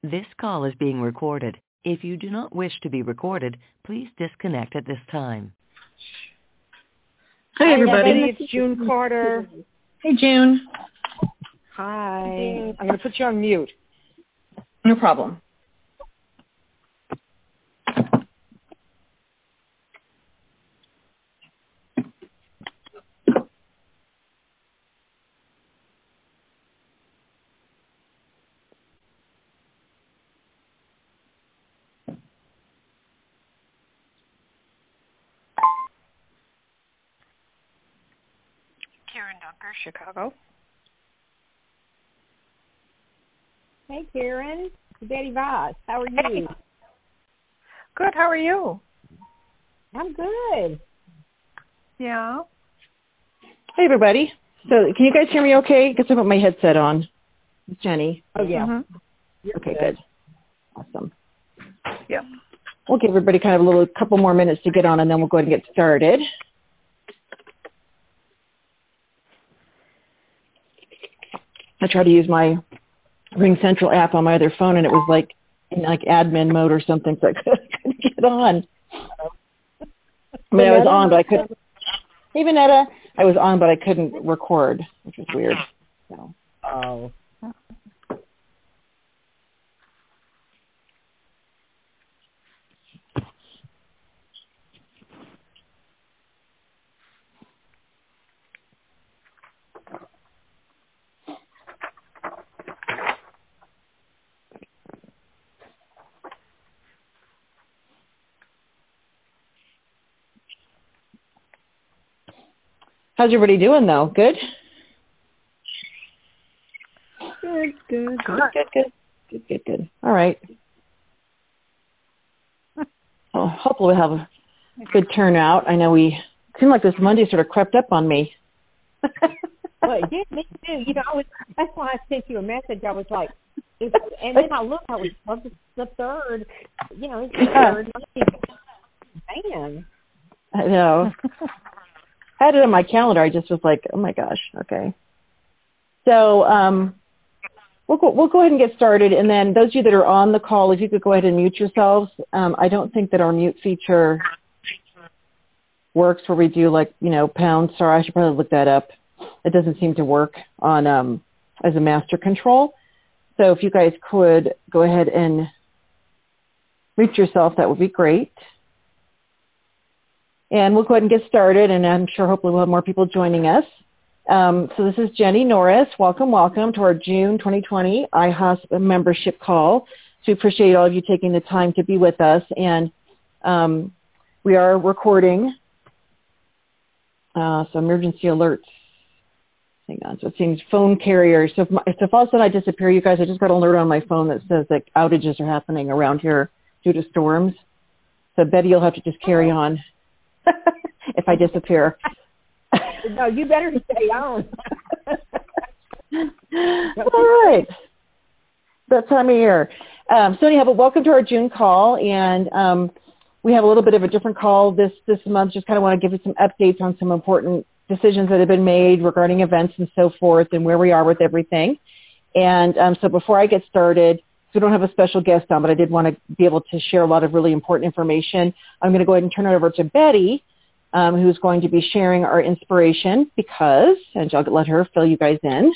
This call is being recorded. If you do not wish to be recorded, please disconnect at this time. Hi, everybody. It's June Carter. Hey, June. Hi. I'm going to put you on mute. No problem. Karen Dunker, Chicago. Hey, Karen. Betty Voss. How are you? Hey. Good. How are you? I'm good. Yeah. Hey, everybody. So can you guys hear me okay? I guess I put my headset on. It's Jenny. Oh, yeah. Mm-hmm. Okay, good. Awesome. Yep. We'll give everybody kind of a couple more minutes to get on, and then we'll go ahead and get started. I tried to use my Ring Central app on my other phone, and it was like in admin mode or something, so I couldn't get on. I mean, I was on, but I couldn't. Hey, Vanetta, I was on, but I couldn't record, which was weird. So. Oh. How's everybody doing, though? Good? Good. All right. Well, hopefully we'll have a good turnout. I know it seemed like this Monday sort of crept up on me. Well, it did me too. You know, that's why I sent you a message. I was like, and then I looked. I was, it's the third. You know, it's the third Monday. Man. I know. I had it on my calendar. I just was like, oh my gosh, okay. So we'll go ahead and get started. And then those of you that are on the call, if you could go ahead and mute yourselves. I don't think that our mute feature works where we do #. Sorry, I should probably look that up. It doesn't seem to work on as a master control. So if you guys could go ahead and mute yourself, that would be great. And we'll go ahead and get started, and I'm sure hopefully we'll have more people joining us. So this is Jenny Norris. Welcome to our June 2020 IHOSP membership call. So we appreciate all of you taking the time to be with us. And we are recording some emergency alerts. Hang on. So it seems phone carriers. So if all of a sudden I disappear, you guys, I just got an alert on my phone that says that outages are happening around here due to storms. So Betty, you'll have to just carry on. If I disappear. No, you better stay on. All right. That time of year. So anyhow, but welcome to our June call. And we have a little bit of a different call this month. Just kind of want to give you some updates on some important decisions that have been made regarding events and so forth and where we are with everything. And so before I get started, so we don't have a special guest on, but I did want to be able to share a lot of really important information. I'm going to go ahead and turn it over to Betty, who's going to be sharing our inspiration and I'll let her fill you guys in.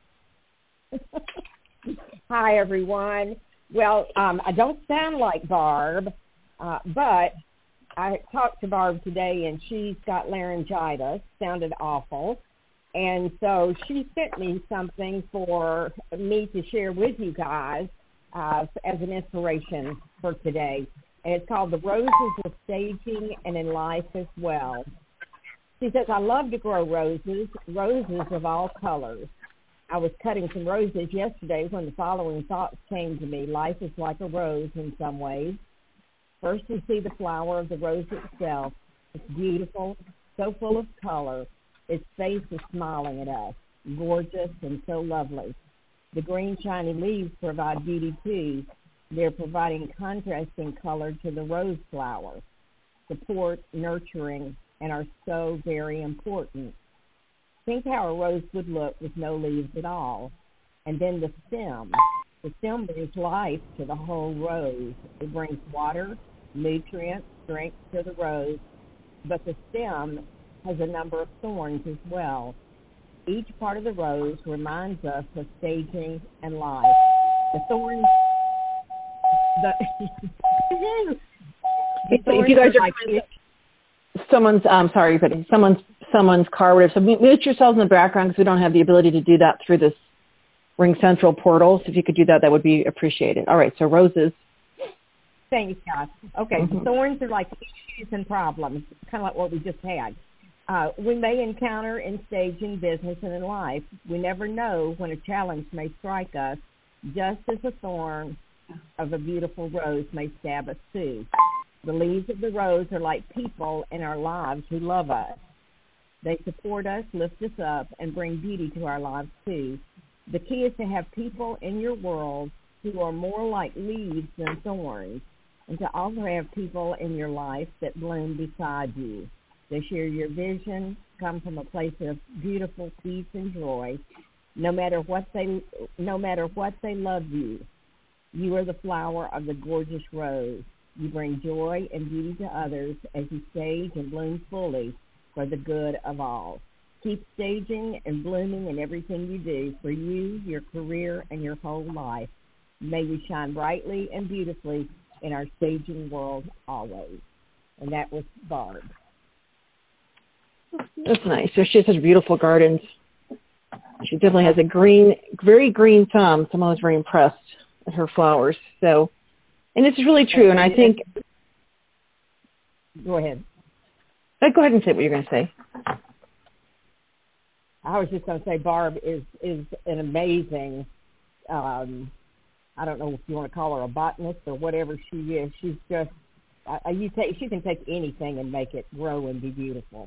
Hi, everyone. Well, I don't sound like Barb, but I talked to Barb today, and she's got laryngitis, sounded awful. And so she sent me something for me to share with you guys as an inspiration for today. And it's called The Roses of Staging and in Life as Well. She says, I love to grow roses of all colors. I was cutting some roses yesterday when the following thoughts came to me. Life is like a rose in some ways. First, we see the flower of the rose itself. It's beautiful, so full of color. Its face is smiling at us, gorgeous and so lovely. The green, shiny leaves provide beauty, too. They're providing contrasting color to the rose flower. Support, nurturing, and are so very important. Think how a rose would look with no leaves at all. And then the stem. The stem brings life to the whole rose. It brings water, nutrients, strength to the rose, but the stem has a number of thorns as well. Each part of the rose reminds us of staging and life. The thorns, if you guys are someone's, sorry, but someone's car, whatever. So mute yourselves in the background because we don't have the ability to do that through this Ring Central portal. So if you could do that, that would be appreciated. All right, so roses. Thanks, Scott. Okay, the thorns are like issues and problems, kind of like what we just had. We may encounter in staging, business, and in life. We never know when a challenge may strike us, just as a thorn of a beautiful rose may stab us too. The leaves of the rose are like people in our lives who love us. They support us, lift us up, and bring beauty to our lives too. The key is to have people in your world who are more like leaves than thorns, and to also have people in your life that bloom beside you. They share your vision, come from a place of beautiful peace and joy. No matter what they love you. You are the flower of the gorgeous rose. You bring joy and beauty to others as you stage and bloom fully for the good of all. Keep staging and blooming in everything you do for you, your career, and your whole life. May we shine brightly and beautifully in our staging world always. And that was Barb. That's nice. So she has such beautiful gardens. She definitely has a very green thumb. So I was very impressed at her flowers. So, and it's really true. And I think. Go ahead. Go ahead and say what you're going to say. I was just going to say Barb is an amazing. I don't know if you want to call her a botanist or whatever she is. She's just. She can take anything and make it grow and be beautiful.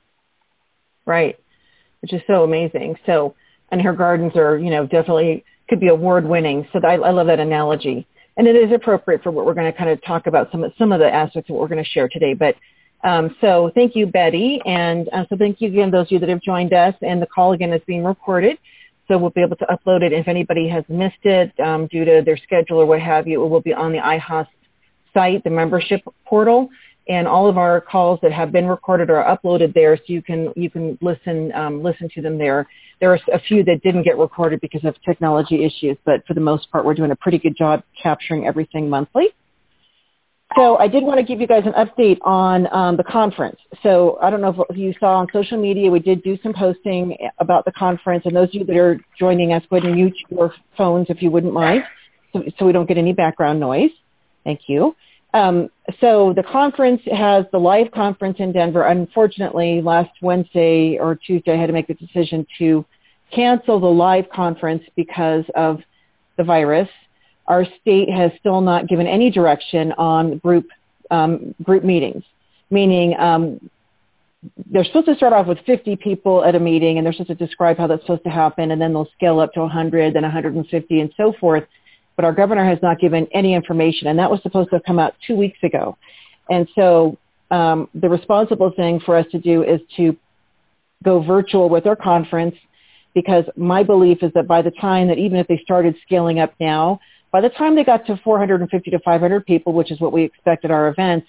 Right, which is so amazing. So, and her gardens are, definitely could be award-winning. So I love that analogy. And it is appropriate for what we're going to kind of talk about, some of the aspects of what we're going to share today. But so thank you, Betty. And so thank you again, those of you that have joined us. And the call, again, is being recorded. So we'll be able to upload it. If anybody has missed it due to their schedule or what have you, it will be on the IHOS site, the membership portal. And all of our calls that have been recorded are uploaded there, so you can listen to them there. There are a few that didn't get recorded because of technology issues, but for the most part, we're doing a pretty good job capturing everything monthly. So I did want to give you guys an update on the conference. So I don't know if you saw on social media, we did do some posting about the conference, and those of you that are joining us, go ahead and mute your phones if you wouldn't mind, so we don't get any background noise. Thank you. So the conference has the live conference in Denver. Unfortunately, last Wednesday or Tuesday, I had to make the decision to cancel the live conference because of the virus. Our state has still not given any direction on group meetings, meaning they're supposed to start off with 50 people at a meeting, and they're supposed to describe how that's supposed to happen, and then they'll scale up to 100, then 150, and so forth. But our governor has not given any information, and that was supposed to have come out 2 weeks ago. And so the responsible thing for us to do is to go virtual with our conference, because my belief is that by the time that even if they started scaling up now, by the time they got to 450 to 500 people, which is what we expect at our events,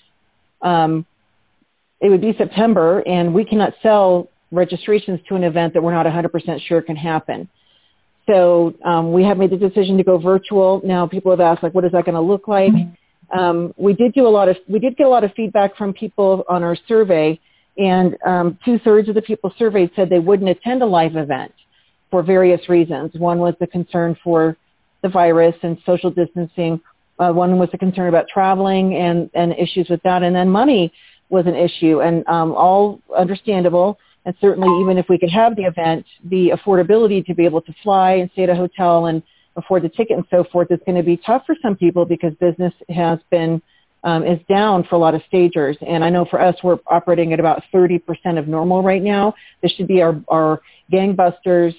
it would be September, and we cannot sell registrations to an event that we're not 100% sure can happen. So we have made the decision to go virtual. Now people have asked, what is that going to look like? We did get a lot of feedback from people on our survey, and 2/3 of the people surveyed said they wouldn't attend a live event for various reasons. One was the concern for the virus and social distancing. One was the concern about traveling and issues with that, and then money was an issue, and all understandable. And certainly, even if we could have the event, the affordability to be able to fly and stay at a hotel and afford the ticket and so forth is going to be tough for some people, because business has been is down for a lot of stagers. And I know for us, we're operating at about 30% of normal right now. This should be our gangbusters.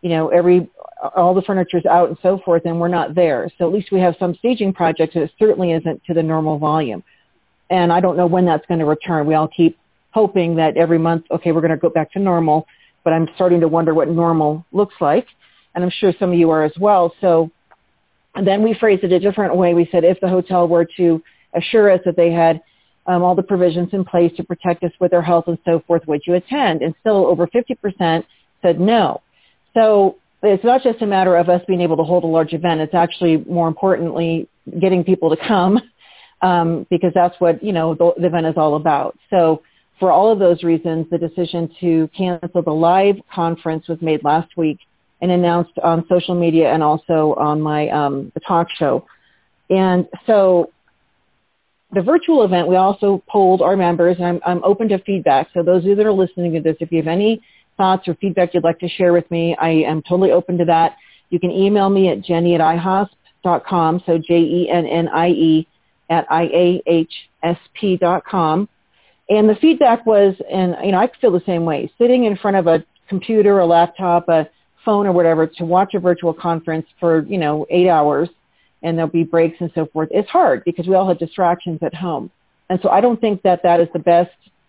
All the furniture's out and so forth, and we're not there. So at least we have some staging projects, but it certainly isn't to the normal volume. And I don't know when that's going to return. We all keep hoping that every month, okay, we're going to go back to normal, but I'm starting to wonder what normal looks like, and I'm sure some of you are as well. So And then we phrased it a different way. We said if the hotel were to assure us that they had all the provisions in place to protect us with their health and so forth, would you attend? And still over 50% said no. So it's not just a matter of us being able to hold a large event. It's actually, more importantly, getting people to come because that's what, the event is all about. So for all of those reasons, the decision to cancel the live conference was made last week and announced on social media and also on my the talk show. And so the virtual event, we also polled our members, and I'm open to feedback. So those of you that are listening to this, if you have any thoughts or feedback you'd like to share with me, I am totally open to that. You can email me at jennie@ihosp.com, so JENNIE @IAHSP.com. And the feedback was, and I feel the same way, sitting in front of a computer, a laptop, a phone or whatever to watch a virtual conference for, 8 hours, and there'll be breaks and so forth. It's hard because we all have distractions at home. And so I don't think that is the best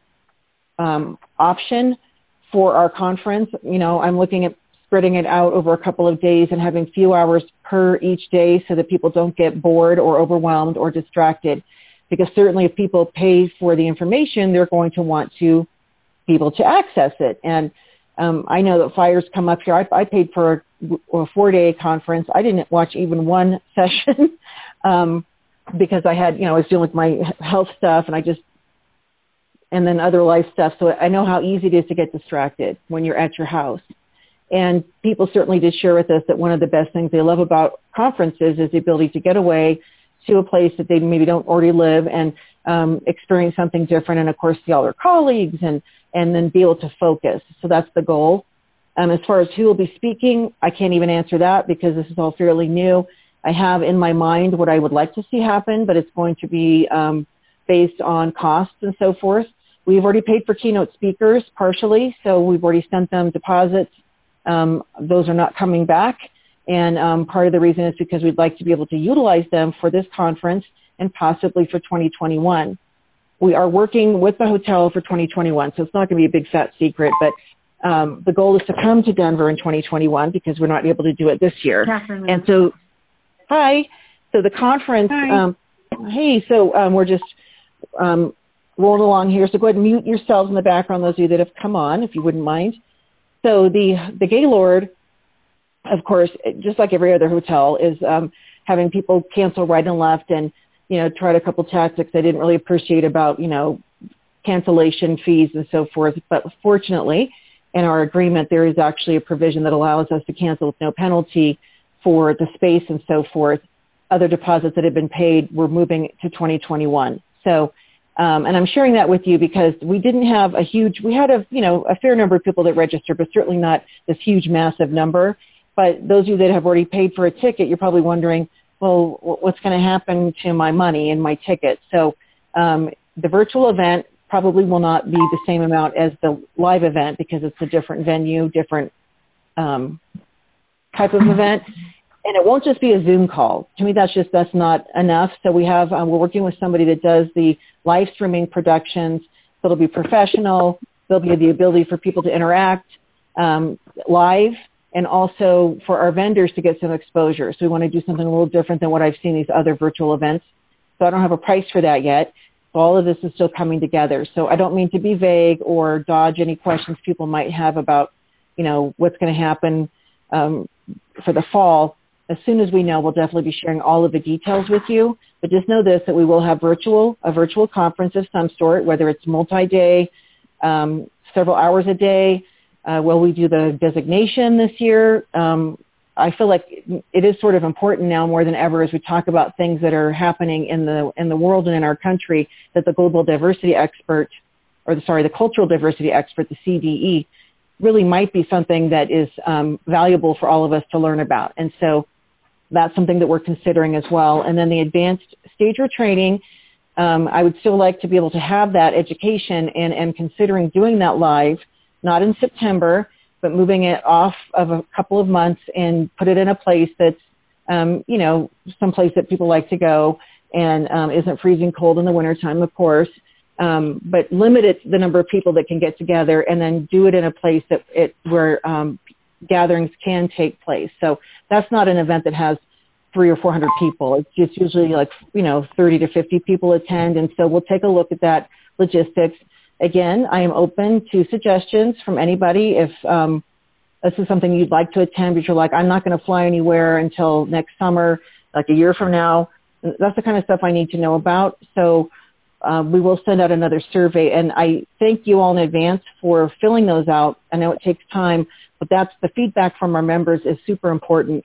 option for our conference. I'm looking at spreading it out over a couple of days and having few hours per each day so that people don't get bored or overwhelmed or distracted. Because certainly if people pay for the information, they're going to want to be able to access it. And I know that flyers come up here. I paid for a 4-day conference. I didn't watch even one session because I had, I was dealing with my health stuff and then other life stuff. So I know how easy it is to get distracted when you're at your house. And people certainly did share with us that one of the best things they love about conferences is the ability to get away to a place that they maybe don't already live and experience something different, and of course see all their colleagues and then be able to focus. So that's the goal. As far as who will be speaking, I can't even answer that because this is all fairly new. I have in my mind what I would like to see happen, but it's going to be based on costs and so forth. We've already paid for keynote speakers partially, so we've already sent them deposits. Those are not coming back. And part of the reason is because we'd like to be able to utilize them for this conference and possibly for 2021. We are working with the hotel for 2021, so it's not going to be a big fat secret, but the goal is to come to Denver in 2021 because we're not able to do it this year. Catherine. And so, hi. So the conference, we're just rolling along here. So go ahead and mute yourselves in the background, those of you that have come on, if you wouldn't mind. So the Gaylord, of course, just like every other hotel, is having people cancel right and left and, tried a couple tactics I didn't really appreciate about, cancellation fees and so forth. But fortunately, in our agreement, there is actually a provision that allows us to cancel with no penalty for the space and so forth. Other deposits that have been paid, we're moving to 2021. So, and I'm sharing that with you because we didn't have we had a fair number of people that registered, but certainly not this huge, massive number. But those of you that have already paid for a ticket, you're probably wondering, well, what's going to happen to my money and my ticket? So the virtual event probably will not be the same amount as the live event because it's a different venue, different type of event. And it won't just be a Zoom call. To me, that's not enough. So we're working with somebody that does the live streaming productions. So it'll be professional. There'll be the ability for people to interact live, and also for our vendors to get some exposure. So we want to do something a little different than what I've seen these other virtual events. So I don't have a price for that yet. So all of this is still coming together. So I don't mean to be vague or dodge any questions people might have about, what's going to happen for the fall. As soon as we know, we'll definitely be sharing all of the details with you. But just know this, that we will have a virtual conference of some sort, whether it's multi-day, several hours a day. Will we do the designation this year? I feel like it is sort of important now more than ever as we talk about things that are happening in the world and in our country, that the global diversity expert, the cultural diversity expert, the CDE, really might be something that is valuable for all of us to learn about. And so that's something that we're considering as well. And then the advanced stager training, I would still like to be able to have that education and considering doing that live, not in September, but moving it off of a couple of months and put it in a place that's, someplace that people like to go and isn't freezing cold in the wintertime, of course, but limit the number of people that can get together and then do it in a place where gatherings can take place. So that's not an event that has 300 or 400 people. It's usually like, 30 to 50 people attend. And so we'll take a look at that logistics. Again, I am open to suggestions from anybody. If this is something you'd like to attend, but you're like, I'm not going to fly anywhere until next summer, like a year from now, that's the kind of stuff I need to know about. So we will send out another survey. And I thank you all in advance for filling those out. I know it takes time, but that's the feedback from our members is super important,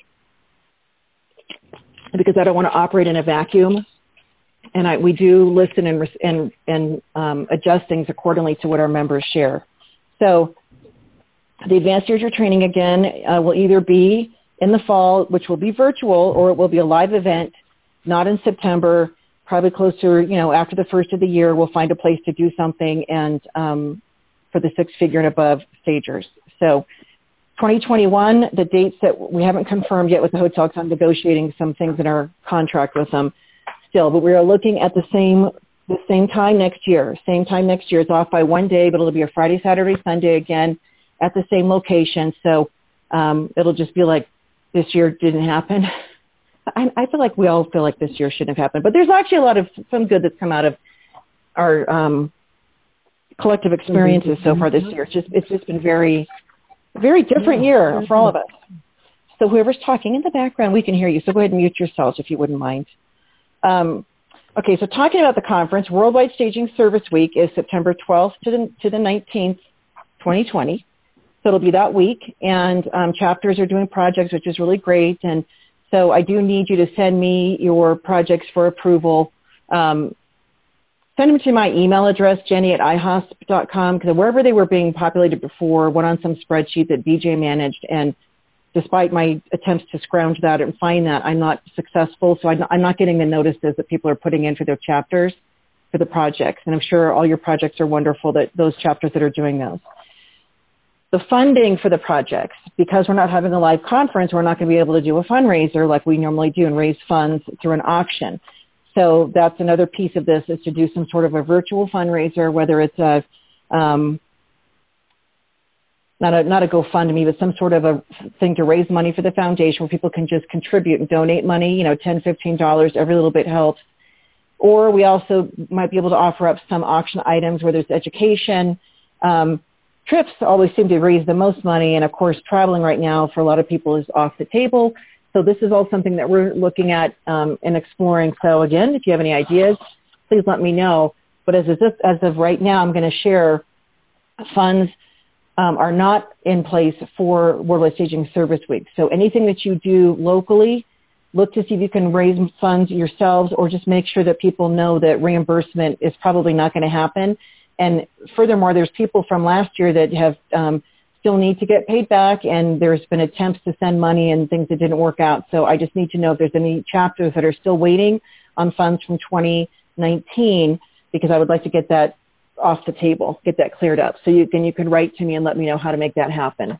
because I don't want to operate in a vacuum. And we do listen and adjust things accordingly to what our members share. So the Advanced Staging Training, again, will either be in the fall, which will be virtual, or it will be a live event, not in September, probably closer, after the first of the year. We'll find a place to do something and for the six-figure and above stagers. So 2021, the dates that we haven't confirmed yet with the hotel, because I'm negotiating some things in our contract with them still, but we are looking at the same time next year. Same time next year. It's off by one day, but it'll be a Friday, Saturday, Sunday again at the same location. So it'll just be like this year didn't happen. I feel like we all feel like this year shouldn't have happened, but there's actually some good that's come out of our collective experiences so far this year. It's just been very, very different year for all of us. So whoever's talking in the background, we can hear you. So go ahead and mute yourselves if you wouldn't mind. Okay, so talking about the conference, Worldwide Staging Service Week is September 12th to the 19th, 2020. So it'll be that week, and chapters are doing projects, which is really great. And so I do need you to send me your projects for approval. Send them to my email address, jenny@ihosp.com, because wherever they were being populated before went on some spreadsheet that BJ managed, and despite my attempts to scrounge that and find that, I'm not successful. So I'm not getting the notices that people are putting in for their chapters for the projects. And I'm sure all your projects are wonderful, those chapters that are doing those. The funding for the projects, because we're not having a live conference, we're not going to be able to do a fundraiser like we normally do and raise funds through an auction. So that's another piece of this, is to do some sort of a virtual fundraiser, whether it's a not a GoFundMe, but some sort of a thing to raise money for the foundation where people can just contribute and donate money, $10, $15, every little bit helps. Or we also might be able to offer up some auction items where there's education. Trips always seem to raise the most money, and of course traveling right now for a lot of people is off the table. So this is all something that we're looking at and exploring. So again, if you have any ideas, please let me know. But as of right now, I'm going to share funds are not in place for Worldwide Staging Service Week. So anything that you do locally, look to see if you can raise funds yourselves, or just make sure that people know that reimbursement is probably not going to happen. And furthermore, there's people from last year that have still need to get paid back, and there's been attempts to send money and things that didn't work out. So I just need to know if there's any chapters that are still waiting on funds from 2019, because I would like to get that off the table, get that cleared up. So you can write to me and let me know how to make that happen.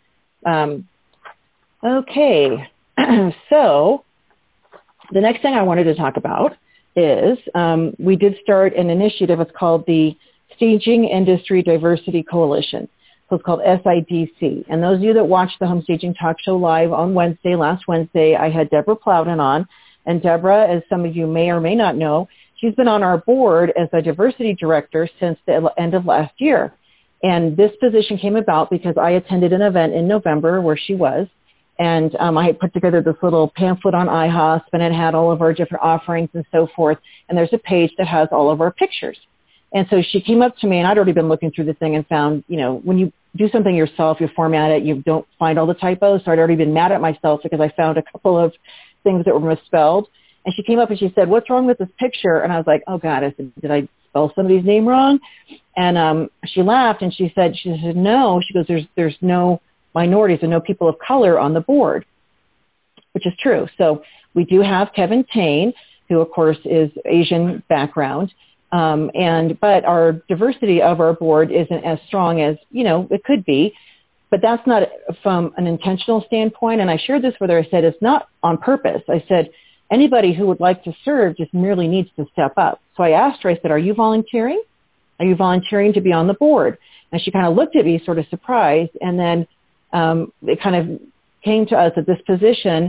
Okay, so the next thing I wanted to talk about is we did start an initiative. It's called the Staging Industry Diversity Coalition. So it's called SIDC. And those of you that watched the Home Staging Talk Show live on last Wednesday, I had Deborah Plowden on. And Deborah, as some of you may or may not know, she's been on our board as a diversity director since the end of last year. And this position came about because I attended an event in November where she was. And I had put together this little pamphlet on IHOSP, and it had all of our different offerings and so forth. And there's a page that has all of our pictures. And so she came up to me, and I'd already been looking through the thing and found, when you do something yourself, you format it, you don't find all the typos. So I'd already been mad at myself because I found a couple of things that were misspelled. And she came up and she said, "What's wrong with this picture?" And I was like, "Oh, God," I said, "Did I spell somebody's name wrong?" And she laughed, and she said, "No." She goes, there's no minorities and no people of color on the board," which is true. So we do have Kevin Tane, who, of course, is Asian background. But our diversity of our board isn't as strong as, it could be. But that's not from an intentional standpoint. And I shared this with her. I said, it's not on purpose. I said, anybody who would like to serve just merely needs to step up. So I asked her, I said, "Are you volunteering? Are you volunteering to be on the board?" And she kind of looked at me sort of surprised. And then it kind of came to us that this position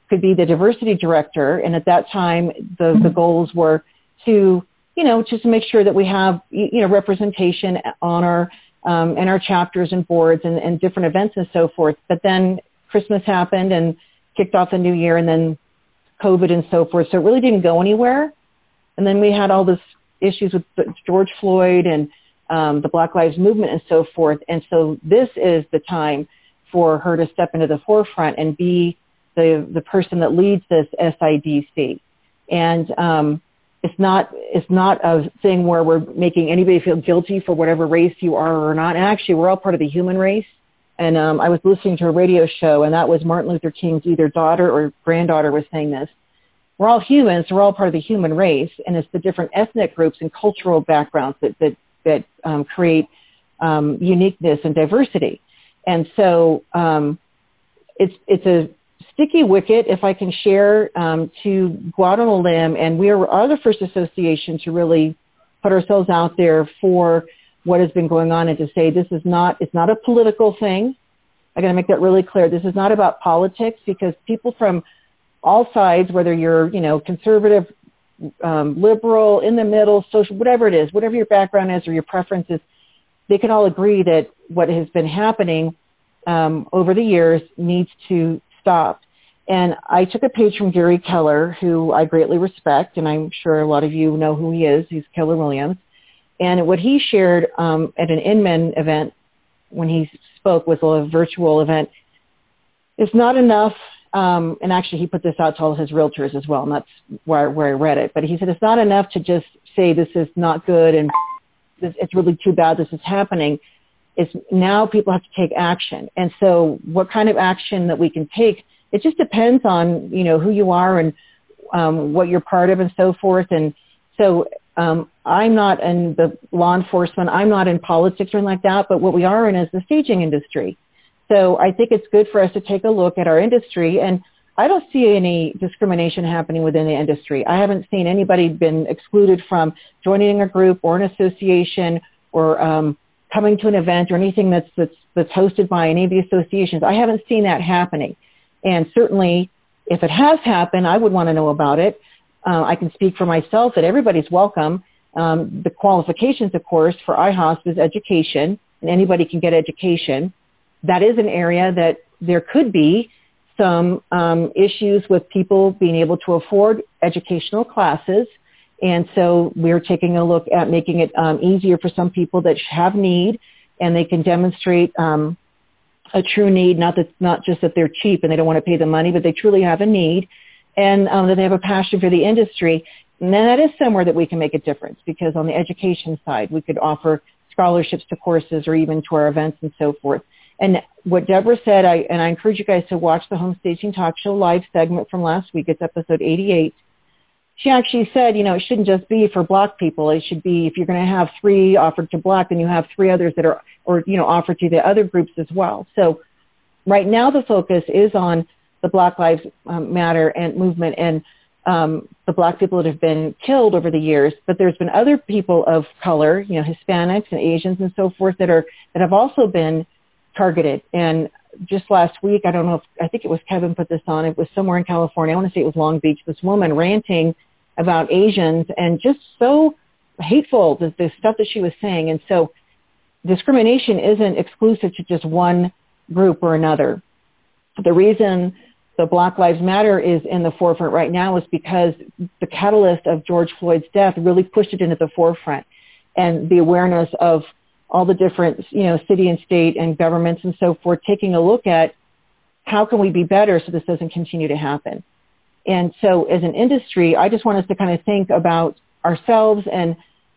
could be the diversity director. And at that time, the goals were to, just to make sure that we have, representation on our, in our chapters and boards and different events and so forth. But then Christmas happened and kicked off the new year, and then COVID and so forth. So it really didn't go anywhere. And then we had all this issues with George Floyd and the Black Lives Movement and so forth. And so this is the time for her to step into the forefront and be the person that leads this SIDC. And it's not a thing where we're making anybody feel guilty for whatever race you are or not. And actually, we're all part of the human race. And I was listening to a radio show, and that was Martin Luther King's either daughter or granddaughter was saying this. We're all humans. We're all part of the human race, and it's the different ethnic groups and cultural backgrounds that create uniqueness and diversity. And so it's a sticky wicket, if I can share, to go out on a limb, and we are the first association to really put ourselves out there for what has been going on and to say it's not a political thing. I got to make that really clear. This is not about politics, because people from all sides, whether you're, conservative, liberal, in the middle, social, whatever it is, whatever your background is or your preferences, they can all agree that what has been happening over the years needs to stop. And I took a page from Gary Keller, who I greatly respect, and I'm sure a lot of you know who he is. He's Keller Williams. And what he shared at an Inman event when he spoke was a virtual event. It's not enough, and actually he put this out to all his realtors as well, and that's where I read it. But he said it's not enough to just say this is not good and it's really too bad this is happening. It's now people have to take action. And so what kind of action that we can take, it just depends on, who you are and what you're part of and so forth. And so I'm not in the law enforcement. I'm not in politics or anything like that, but what we are in is the staging industry. So I think it's good for us to take a look at our industry, and I don't see any discrimination happening within the industry. I haven't seen anybody been excluded from joining a group or an association or coming to an event or anything that's hosted by any of the associations. I haven't seen that happening. And certainly if it has happened, I would want to know about it. I can speak for myself that everybody's welcome. The qualifications, of course, for IHOSP is education, and anybody can get education. That is an area that there could be some issues with people being able to afford educational classes. And so we're taking a look at making it easier for some people that have need, and they can demonstrate a true need, not just that they're cheap and they don't want to pay the money, but they truly have a need, and that they have a passion for the industry. And then that is somewhere that we can make a difference, because on the education side, we could offer scholarships to courses or even to our events and so forth. And what Deborah said, I encourage you guys to watch the Home Staging Talk Show live segment from last week. It's episode 88. She actually said, it shouldn't just be for Black people. It should be, if you're going to have 3 offered to Black, then you have 3 others that are, offered to the other groups as well. So right now the focus is on the Black Lives Matter and movement and the Black people that have been killed over the years. But there's been other people of color, Hispanics and Asians and so forth that have also been targeted. And just last week, I think it was Kevin put this on. It was somewhere in California. I want to say it was Long Beach. This woman ranting about Asians and just so hateful, the stuff that she was saying. And so discrimination isn't exclusive to just one group or another. The reason the Black Lives Matter is in the forefront right now is because the catalyst of George Floyd's death really pushed it into the forefront, and the awareness of all the different, city and state and governments and so forth, taking a look at how can we be better so this doesn't continue to happen. And so as an industry, I just want us to kind of think about ourselves, and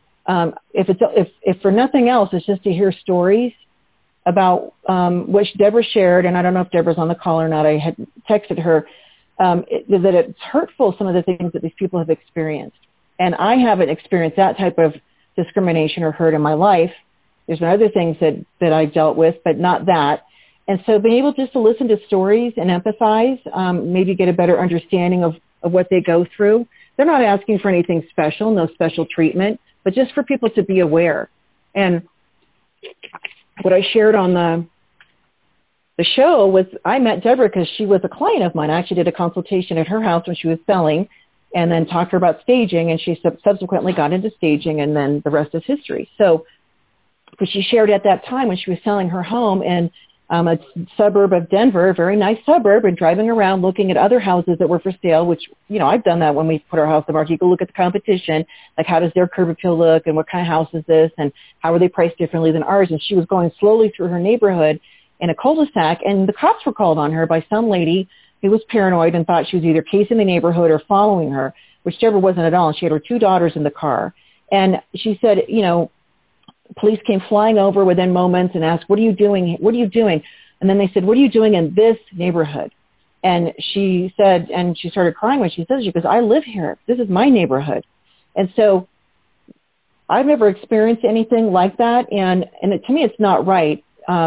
if for nothing else, it's just to hear stories about which Deborah shared, and I don't know if Deborah's on the call or not. I had texted her that it's hurtful, some of the things that these people have experienced. And I haven't experienced that type of discrimination or hurt in my life. There's been other things that I dealt with, but not that. And so being able just to listen to stories and empathize, maybe get a better understanding of what they go through. They're not asking for anything special, no special treatment, but just for people to be aware. And what I shared on the show was, I met Deborah because she was a client of mine. I actually did a consultation at her house when she was selling, and then talked to her about staging, and she subsequently got into staging, and then the rest is history. So, because she shared at that time when she was selling her home in a suburb of Denver, a very nice suburb, and driving around looking at other houses that were for sale, which, you know, I've done that when we put our house on the market. You go look at the competition, like how does their curb appeal look, and what kind of house is this, and how are they priced differently than ours. And she was going slowly through her neighborhood in a cul-de-sac, and the cops were called on her by some lady who was paranoid and thought she was either casing the neighborhood or following her, which Deborah wasn't at all. And she had her 2 daughters in the car. And she said, you know, police came flying over within moments and asked, what are you doing? What are you doing? And then they said, what are you doing in this neighborhood? And she said, and she started crying when she said it. She goes, I live here. This is my neighborhood. And so I've never experienced anything like that. And to me, it's not right.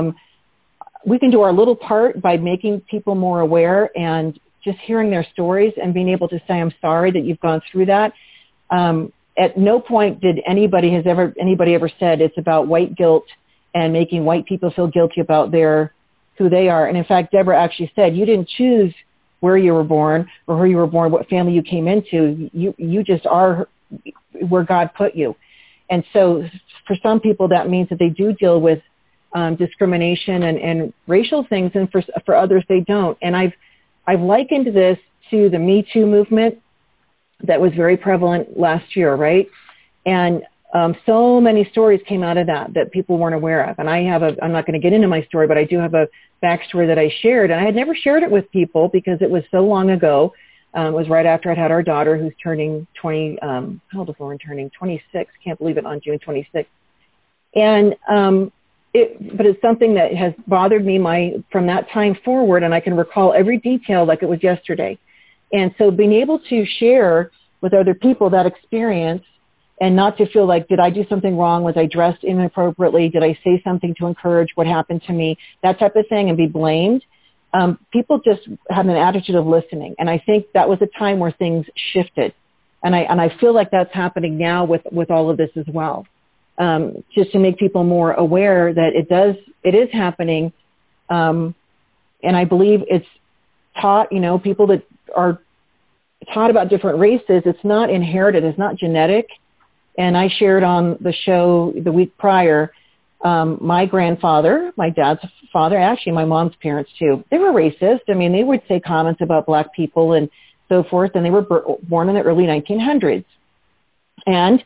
We can do our little part by making people more aware and just hearing their stories and being able to say, I'm sorry that you've gone through that. At no point did anybody ever said it's about white guilt and making white people feel guilty about who they are. And in fact, Deborah actually said, you didn't choose where you were born or who you were born, what family you came into. You just are where God put you. And so for some people, that means that they do deal with discrimination and racial things, and for others, they don't. And I've likened this to the Me Too movement that was very prevalent last year, right? And so many stories came out of that people weren't aware of. And I'm not going to get into my story, but I do have a backstory that I shared. And I had never shared it with people because it was so long ago. It was right after I'd had our daughter, who's turning 20, how old is Lauren turning? 26. Can't believe it, on June 26th. And but it's something that has bothered me from that time forward, and I can recall every detail like it was yesterday. And so being able to share with other people that experience and not to feel like, did I do something wrong? Was I dressed inappropriately? Did I say something to encourage what happened to me? That type of thing, and be blamed. People just have an attitude of listening. And I think that was a time where things shifted. And I feel like that's happening now with all of this as well. Just to make people more aware that it is happening. And I believe it's taught, people that are taught about different races, it's not inherited, it's not genetic. And I shared on the show the week prior, my grandfather, my dad's father, actually my mom's parents too, they were racist. I mean, they would say comments about black people and so forth, and they were born in the early 1900s. And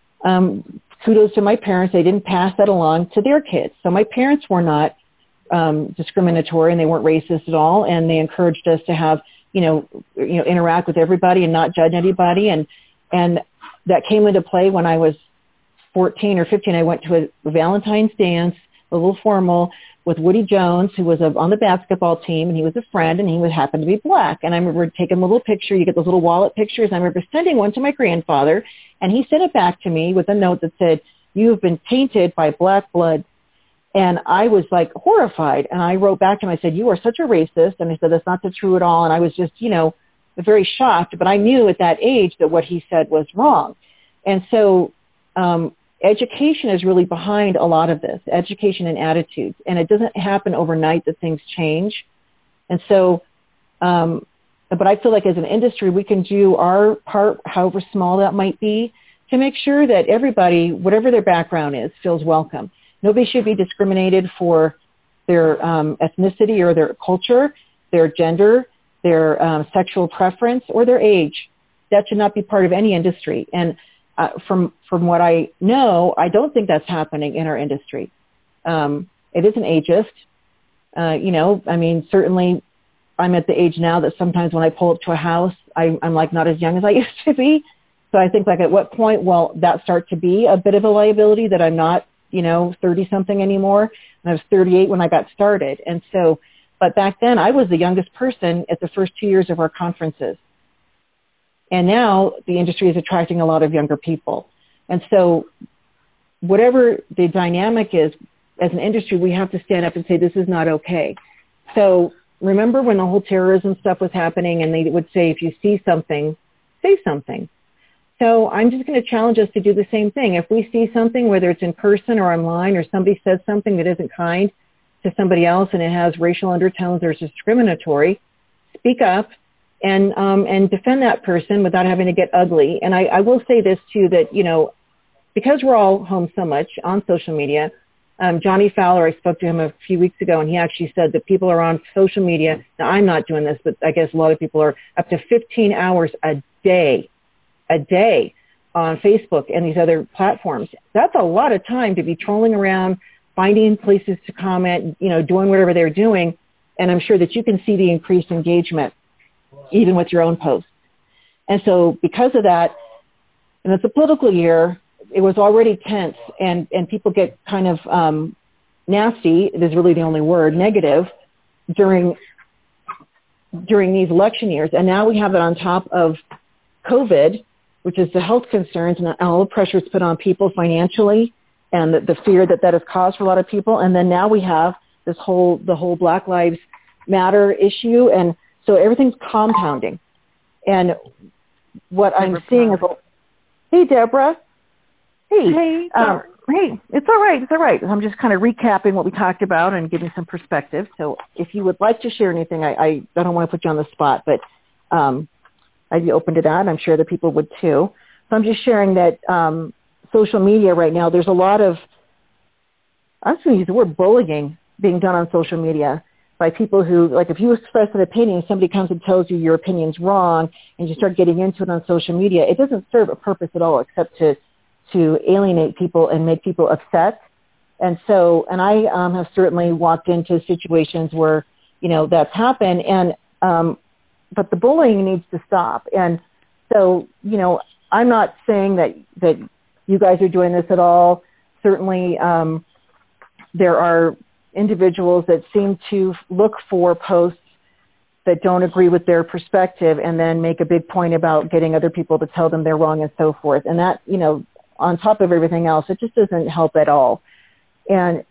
kudos to my parents, they didn't pass that along to their kids. So my parents were not discriminatory, and they weren't racist at all, and they encouraged us to have, interact with everybody and not judge anybody. And that came into play when I was 14 or 15. I went to a Valentine's dance, a little formal, with Woody Jones, who was on the basketball team, and he was a friend, and he happened to be black. And I remember taking a little picture. You get those little wallet pictures. And I remember sending one to my grandfather, and he sent it back to me with a note that said, "You have been tainted by black blood." And I was like horrified. And I wrote back to him, I said, "You are such a racist." And I said, "That's not true at all." And I was just, very shocked. But I knew at that age that what he said was wrong. And so education is really behind a lot of this, education and attitudes. And it doesn't happen overnight that things change. And so, but I feel like as an industry, we can do our part, however small that might be, to make sure that everybody, whatever their background is, feels welcome. Nobody should be discriminated for their ethnicity or their culture, their gender, their sexual preference, or their age. That should not be part of any industry. And from what I know, I don't think that's happening in our industry. It isn't ageist. Certainly I'm at the age now that sometimes when I pull up to a house, I'm like not as young as I used to be. So I think like at what point will that start to be a bit of a liability that I'm not 30-something anymore. And I was 38 when I got started. And so, but back then I was the youngest person at the first 2 years of our conferences. And now the industry is attracting a lot of younger people. And so whatever the dynamic is, as an industry, we have to stand up and say, this is not okay. So remember when the whole terrorism stuff was happening and they would say, if you see something, say something. So I'm just going to challenge us to do the same thing. If we see something, whether it's in person or online, or somebody says something that isn't kind, to somebody else and it has racial undertones or is discriminatory, speak up and defend that person without having to get ugly. And I will say this too, that, you know, because we're all home so much on social media, Johnny Fowler, I spoke to him a few weeks ago, and he actually said that people are on social media. Now, I'm not doing this, but I guess a lot of people are up to 15 hours a day on Facebook and these other platforms. That's a lot of time to be trolling around, finding places to comment, you know, doing whatever they're doing. And I'm sure that you can see the increased engagement even with your own posts. And so because of that, and it's a political year, it was already tense, and people get kind of nasty, is really the only word, negative, during these election years. And now we have it on top of COVID, which is the health concerns and all the pressure it's put on people financially and the fear that has caused for a lot of people. And then now we have the whole Black Lives Matter issue. And so everything's compounding. And what I'm seeing is, hey, Deborah. Hey. Hey. Hey, it's all right. It's all right. I'm just kind of recapping what we talked about and giving some perspective. So if you would like to share anything, I don't want to put you on the spot, but I'd be open to that, and I'm sure that people would too. So I'm just sharing that social media right now, there's a lot of, I'm just going to use the word bullying being done on social media by people who, like if you express an opinion, somebody comes and tells you your opinion's wrong, and you start getting into it on social media, it doesn't serve a purpose at all except to alienate people and make people upset. And so, and I have certainly walked into situations where, you know, that's happened, and but the bullying needs to stop. And so, you know, I'm not saying that you guys are doing this at all. Certainly, there are individuals that seem to look for posts that don't agree with their perspective and then make a big point about getting other people to tell them they're wrong and so forth. And that, you know, on top of everything else, it just doesn't help at all. And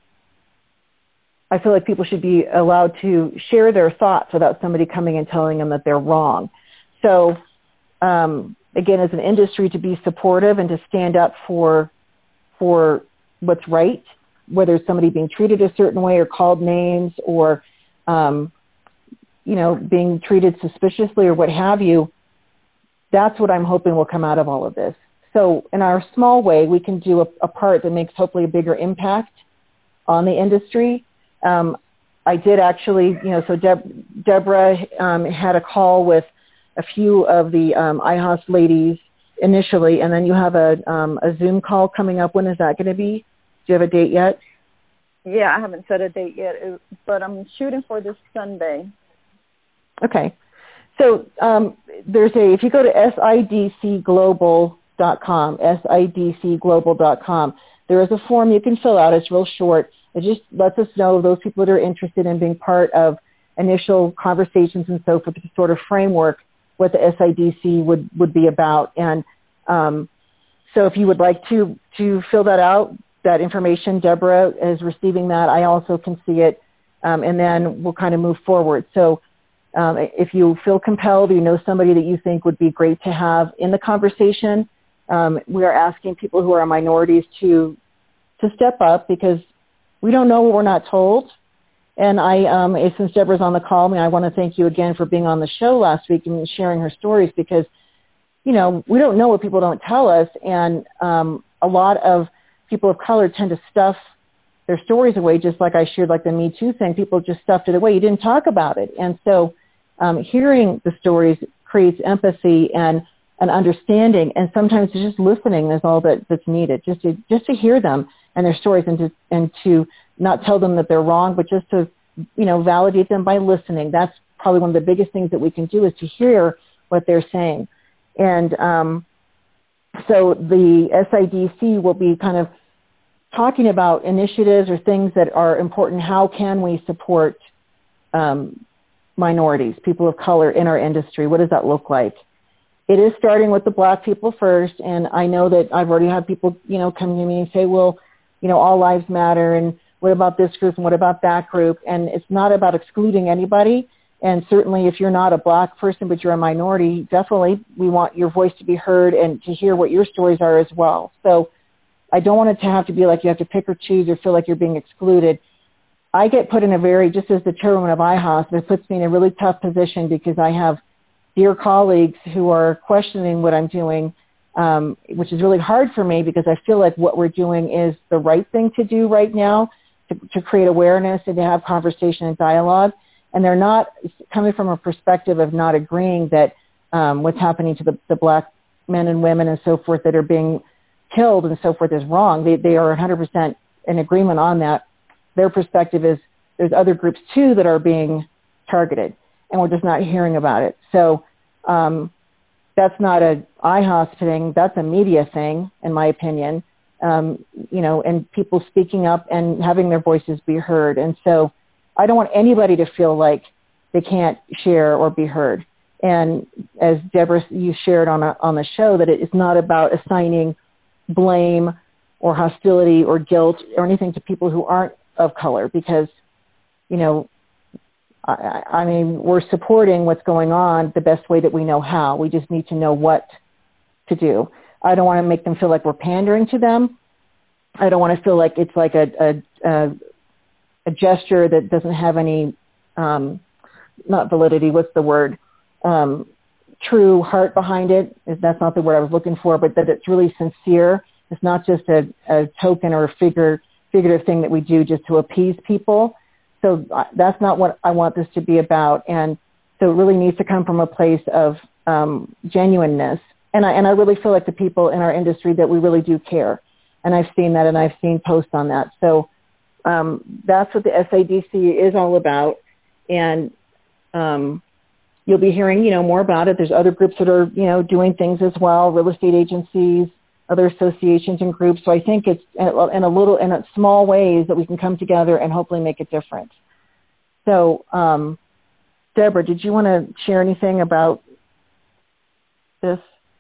I feel like people should be allowed to share their thoughts without somebody coming and telling them that they're wrong. So, again, as an industry, to be supportive and to stand up for what's right, whether it's somebody being treated a certain way or called names or, you know, being treated suspiciously or what have you, that's what I'm hoping will come out of all of this. So in our small way, we can do a part that makes hopefully a bigger impact on the industry. I did actually, you know, so Deborah had a call with a few of the IHOS ladies initially, and then you have a Zoom call coming up. When is that going to be? Do you have a date yet? Yeah, I haven't set a date yet, but I'm shooting for this Sunday. Okay. So if you go to sidcglobal.com, there is a form you can fill out. It's real short. It just lets us know those people that are interested in being part of initial conversations and so forth, the sort of framework, what the SIDC would be about. And so if you would like to fill that out, that information, Deborah is receiving that. I also can see it, and then we'll kind of move forward. So if you feel compelled, you know somebody that you think would be great to have in the conversation, we are asking people who are minorities to step up because we don't know what we're not told. And since Deborah's on the call, I want to thank you again for being on the show last week and sharing her stories because, you know, we don't know what people don't tell us. And a lot of people of color tend to stuff their stories away, just like I shared, like the Me Too thing. People just stuffed it away. You didn't talk about it. And so hearing the stories creates empathy and an understanding. And sometimes just listening is all that's needed, just to hear them and their stories and to not tell them that they're wrong, but just to, you know, validate them by listening. That's probably one of the biggest things that we can do is to hear what they're saying. And so the SIDC will be kind of talking about initiatives or things that are important. How can we support minorities, people of color in our industry? What does that look like? It is starting with the Black people first, and I know that I've already had people, you know, come to me and say, well, you know, all lives matter, and what about this group, and what about that group? And it's not about excluding anybody, and certainly if you're not a Black person but you're a minority, definitely we want your voice to be heard and to hear what your stories are as well. So I don't want it to have to be like you have to pick or choose or feel like you're being excluded. I get put in a very, just as the chairwoman of IHOS, it puts me in a really tough position because I have dear colleagues who are questioning what I'm doing, which is really hard for me because I feel like what we're doing is the right thing to do right now to create awareness and to have conversation and dialogue. And they're not coming from a perspective of not agreeing that what's happening to the black men and women and so forth that are being killed and so forth is wrong. They are 100% in agreement on that. Their perspective is there's other groups too that are being targeted, and we're just not hearing about it. So that's not a IHOS thing. That's a media thing, in my opinion. And people speaking up and having their voices be heard. And so I don't want anybody to feel like they can't share or be heard. And as Deborah, you shared on the show, that it's not about assigning blame or hostility or guilt or anything to people who aren't of color, because, I mean, we're supporting what's going on the best way that we know how. We just need to know what to do. I don't want to make them feel like we're pandering to them. I don't want to feel like it's like a gesture that doesn't have any, not validity, what's the word? True heart behind it. That's not the word I was looking for, but that it's really sincere. It's not just a token or a figurative thing that we do just to appease people. So that's not what I want this to be about. And so it really needs to come from a place of genuineness. And I really feel like the people in our industry that we really do care. And I've seen that, and I've seen posts on that. So that's what the SADC is all about. And you'll be hearing, more about it. There's other groups that are, doing things as well, real estate agencies, other associations and groups. So I think it's in small ways that we can come together and hopefully make a difference. So, Deborah, did you want to share anything about this?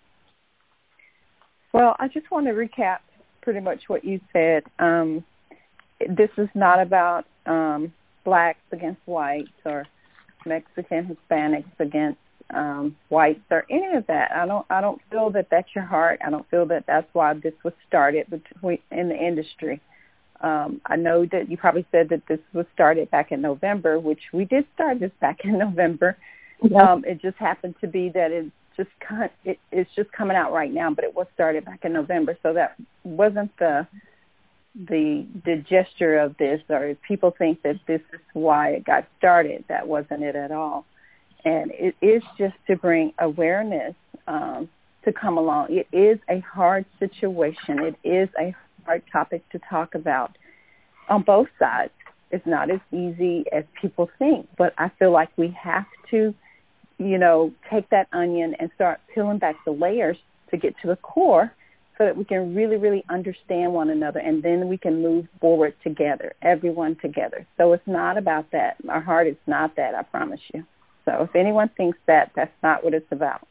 Well, I just want to recap pretty much what you said. This is not about blacks against whites or Mexican Hispanics against whites or any of that. I don't feel that that's your heart. I don't feel that that's why this was started in the industry. I know that you probably said that this was started back in November, which we did start this back in November. Yeah. It just happened to be that it's just coming out right now, but it was started back in November. So that wasn't the gesture of this, or if people think that this is why it got started. That wasn't it at all. And it is just to bring awareness to come along. It is a hard situation. It is a hard topic to talk about on both sides. It's not as easy as people think, but I feel like we have to, take that onion and start peeling back the layers to get to the core so that we can really, really understand one another, and then we can move forward together, everyone together. So it's not about that. Our heart is not that, I promise you. So if anyone thinks that, that's not what it's about.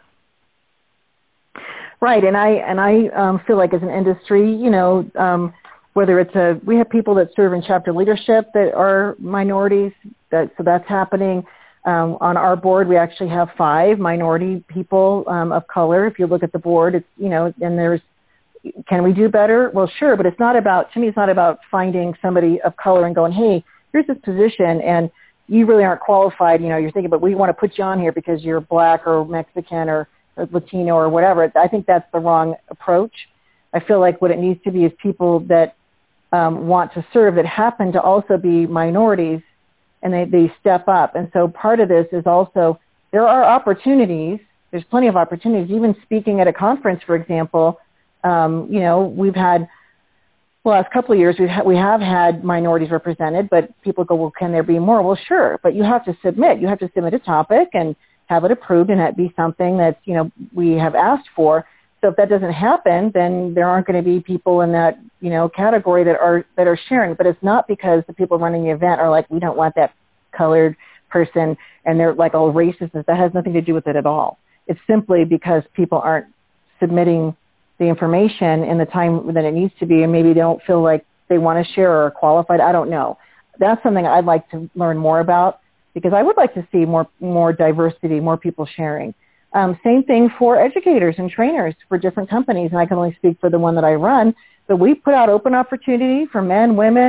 Right, and I feel like as an industry, whether we have people that serve in chapter leadership that are minorities, so that's happening. On our board, we actually have 5 minority people of color. If you look at the board, it's, and can we do better? Well, sure, but it's not about finding somebody of color and going, hey, here's this position, and you really aren't qualified. You're thinking, but we want to put you on here because you're black or Mexican or Latino or whatever. I think that's the wrong approach. I feel like what it needs to be is people that want to serve that happen to also be minorities, and they step up. And so part of this is also, there are opportunities. There's plenty of opportunities. Even speaking at a conference, for example, we've had, the last couple of years, we have had minorities represented, but people go, well, can there be more? Well, sure, but you have to submit. You have to submit a topic and have it approved, and that be something that, we have asked for. So if that doesn't happen, then there aren't going to be people in that, category that are sharing. But it's not because the people running the event are like, we don't want that colored person, and they're like all racist. That has nothing to do with it at all. It's simply because people aren't submitting the information in the time that it needs to be, and maybe they don't feel like they want to share or are qualified. I don't know. That's something I'd like to learn more about, because I would like to see more diversity, more people sharing. Same thing for educators and trainers for different companies, and I can only speak for the one that I run, but we put out open opportunity for men, women,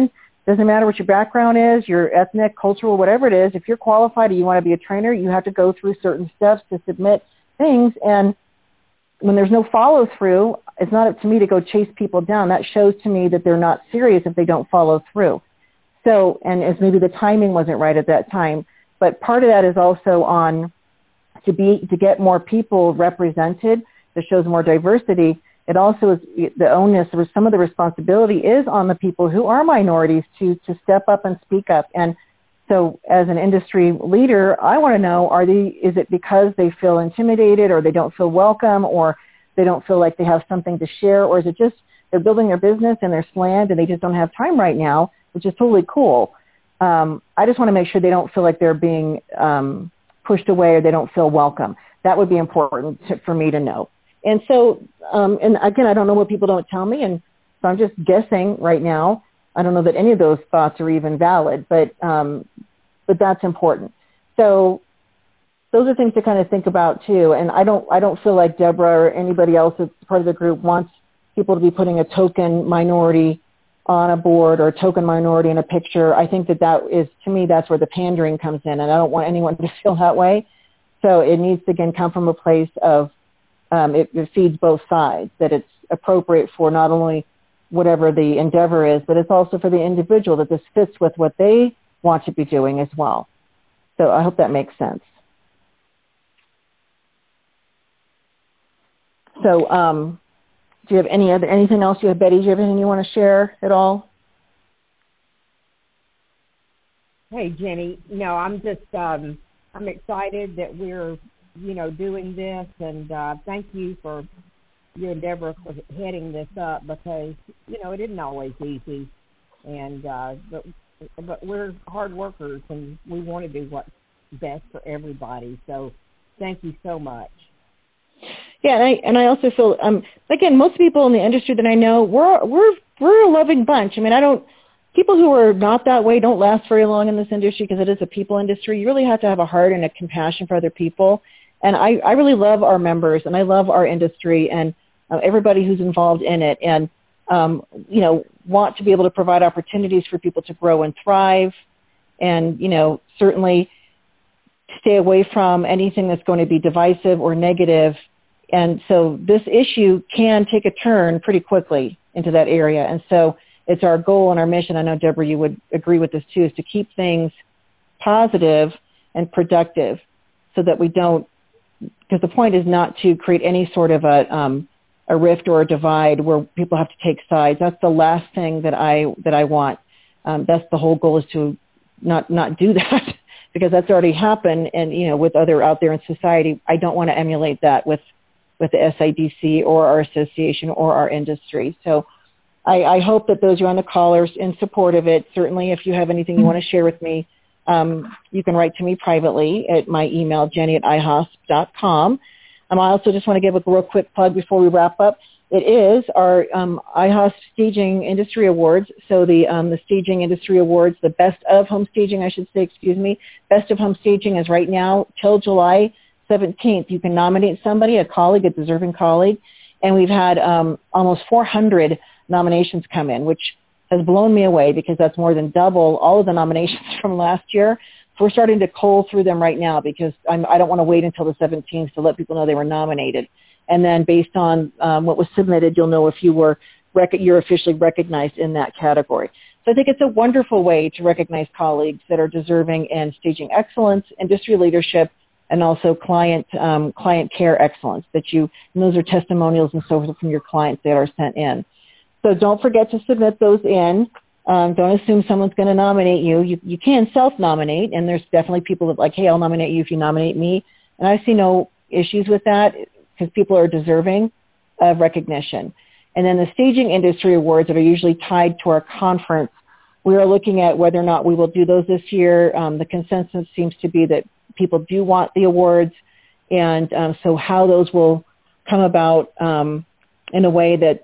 Doesn't matter what your background is, your ethnic, cultural, whatever it is. If you're qualified and you want to be a trainer, you have to go through certain steps to submit things. And when there's no follow through, it's not up to me to go chase people down. That shows to me that they're not serious if they don't follow through. So, and as maybe the timing wasn't right at that time. But part of that is also on to get more people represented, that shows more diversity. It also is the onus, or some of the responsibility is on the people who are minorities to step up and speak up. And so as an industry leader, I want to know, is it because they feel intimidated or they don't feel welcome or they don't feel like they have something to share, or is it just they're building their business and they're slammed and they just don't have time right now, which is totally cool. I just want to make sure they don't feel like they're being pushed away or they don't feel welcome. That would be important for me to know. And so, and again, I don't know what people don't tell me, and so I'm just guessing right now. I don't know that any of those thoughts are even valid, but that's important. So those are things to kind of think about too. And I don't feel like Deborah or anybody else that's part of the group wants people to be putting a token minority on a board or a token minority in a picture. I think that is, to me, that's where the pandering comes in, and I don't want anyone to feel that way. So it needs to, again, come from a place of it feeds both sides, that it's appropriate for not only whatever the endeavor is, but it's also for the individual, that this fits with what they want to be doing as well. So I hope that makes sense. So do you have anything else you have, Betty? Do you have anything you want to share at all? Hey, Jenny. No, I'm just I'm excited that we're doing this, and thank you for you and Deborah for heading this up, because it isn't always easy, and but we're hard workers and we want to do what's best for everybody. So thank you so much. Yeah, and I also feel again, most people in the industry that I know, we're a loving bunch. I mean, people who are not that way don't last very long in this industry, because it is a people industry. You really have to have a heart and a compassion for other people. And I really love our members, and I love our industry, and everybody who's involved in it, and want to be able to provide opportunities for people to grow and thrive, and certainly stay away from anything that's going to be divisive or negative. And so this issue can take a turn pretty quickly into that area. And so it's our goal and our mission, I know, Deborah, you would agree with this too, is to keep things positive and productive, so that we don't, because the point is not to create any sort of a rift or a divide where people have to take sides. That's the last thing that I want. That's the whole goal, is to not do that, because that's already happened, and with other out there in society. I don't want to emulate that with the SIDC or our association or our industry. So I hope that those who are on the call are in support of it. Certainly, if you have anything you want to share with me, you can write to me privately at my email, jenny@ihosp.com. I also just want to give a real quick plug before we wrap up. It is our IHOSP Staging Industry Awards. So the Staging Industry Awards, the Best of Home Staging, I should say, Best of Home Staging is right now till July 17th. You can nominate somebody, a colleague, a deserving colleague. And we've had almost 400 nominations come in, which has blown me away, because that's more than double all of the nominations from last year. So we're starting to cull through them right now, because I don't want to wait until the 17th to let people know they were nominated. And then based on what was submitted, you'll know if you're officially recognized in that category. So I think it's a wonderful way to recognize colleagues that are deserving in staging excellence, industry leadership, and also client care excellence. And those are testimonials and so forth from your clients that are sent in. So don't forget to submit those in. Don't assume someone's going to nominate you. You can self-nominate, and there's definitely people that like, hey, I'll nominate you if you nominate me. And I see no issues with that, because people are deserving of recognition. And then the Staging Industry Awards that are usually tied to our conference, we are looking at whether or not we will do those this year. The consensus seems to be that people do want the awards, and so how those will come about in a way that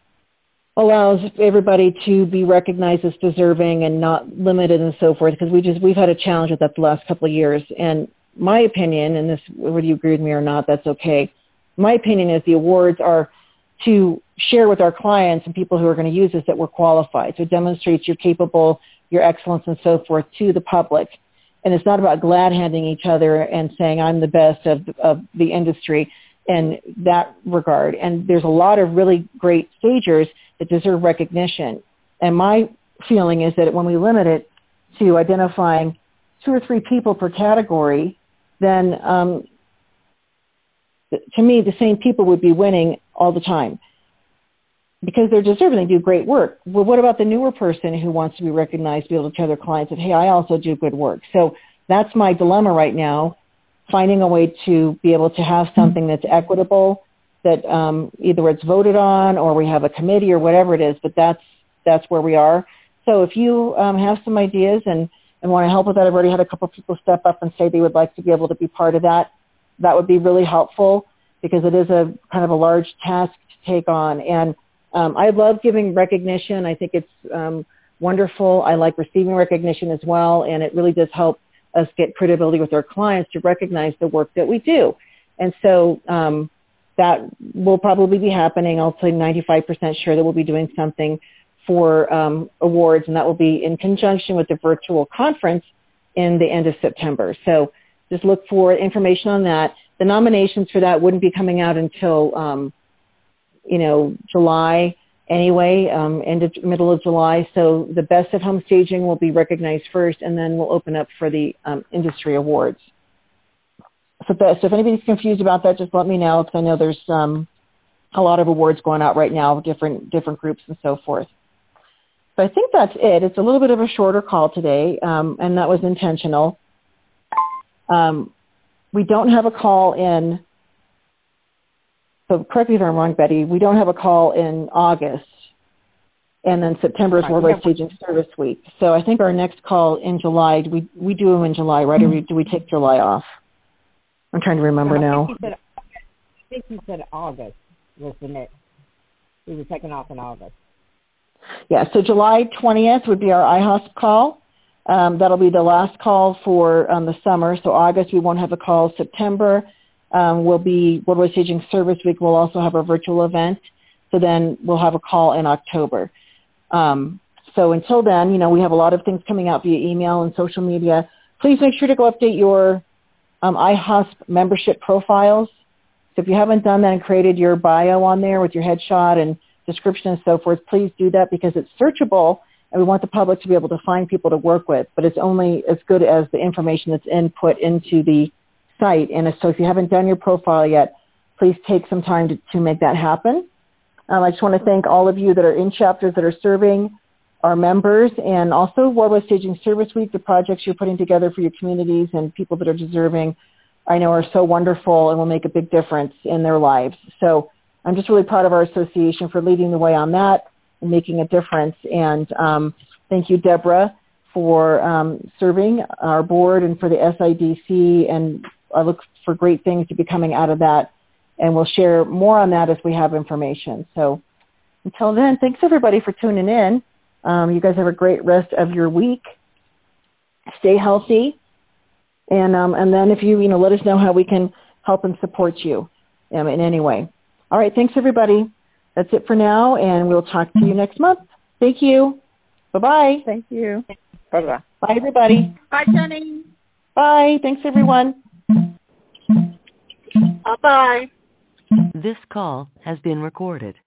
allows everybody to be recognized as deserving and not limited and so forth, because we've had a challenge with that the last couple of years. And my opinion, and this, whether you agree with me or not, that's okay. My opinion is the awards are to share with our clients and people who are going to use this that we're qualified. So it demonstrates you're capable, your excellence, and so forth to the public. And it's not about glad-handing each other and saying I'm the best of the industry in that regard. And there's a lot of really great stagers that deserve recognition. And my feeling is that when we limit it to identifying 2 or 3 people per category, then to me, the same people would be winning all the time because they're deserving. They do great work. Well, what about the newer person who wants to be recognized, be able to tell their clients that, hey, I also do good work? So that's my dilemma right now, finding a way to be able to have something that's equitable, that either it's voted on or we have a committee or whatever it is, but that's where we are. So if you have some ideas and want to help with that, I've already had a couple of people step up and say they would like to be able to be part of that. That would be really helpful because it is a kind of a large task to take on. And I love giving recognition. I think it's wonderful. I like receiving recognition as well, and it really does help us get credibility with our clients to recognize the work that we do. And so that will probably be happening. I'll say 95% sure that we'll be doing something for awards, and that will be in conjunction with the virtual conference in the end of September. So just look for information on that. The nominations for that wouldn't be coming out until, July anyway, middle of July. So the best of home staging will be recognized first, and then we'll open up for the industry awards. So if anybody's confused about that, just let me know, because I know there's a lot of awards going out right now, different groups and so forth. So I think that's it. It's a little bit of a shorter call today, and that was intentional. We don't have a call in, so correct me if I'm wrong, Betty, we don't have a call in August, and then September is Worldwide Staging Service Week. So I think our next call in July, we do them in July, right? Or do we take July off? I'm trying to remember now. I think you said August was the next. We were taking off in August. Yeah, so July 20th would be our IHOSP call. That'll be the last call for the summer. So August, we won't have a call. September will be Worldwide Staging Service Week. We'll also have a virtual event. So then we'll have a call in October. So until then, we have a lot of things coming out via email and social media. Please make sure to go update your IHOSP membership profiles. So if you haven't done that and created your bio on there with your headshot and description and so forth, please do that because it's searchable and we want the public to be able to find people to work with, but it's only as good as the information that's input into the site. And so if you haven't done your profile yet, please take some time to make that happen. I just want to thank all of you that are in chapters that are serving our members, and also Worldwide Staging Service Week, the projects you're putting together for your communities and people that are deserving, I know are so wonderful and will make a big difference in their lives. So I'm just really proud of our association for leading the way on that and making a difference. And thank you, Deborah, for serving our board and for the SIDC. And I look for great things to be coming out of that. And we'll share more on that as we have information. So until then, thanks everybody for tuning in. You guys have a great rest of your week. Stay healthy. And then if you let us know how we can help and support you in any way. All right. Thanks, everybody. That's it for now, and we'll talk to you next month. Thank you. Bye-bye. Thank you. Bye-bye. Bye, everybody. Bye, Jenny. Bye. Thanks, everyone. Bye-bye. This call has been recorded.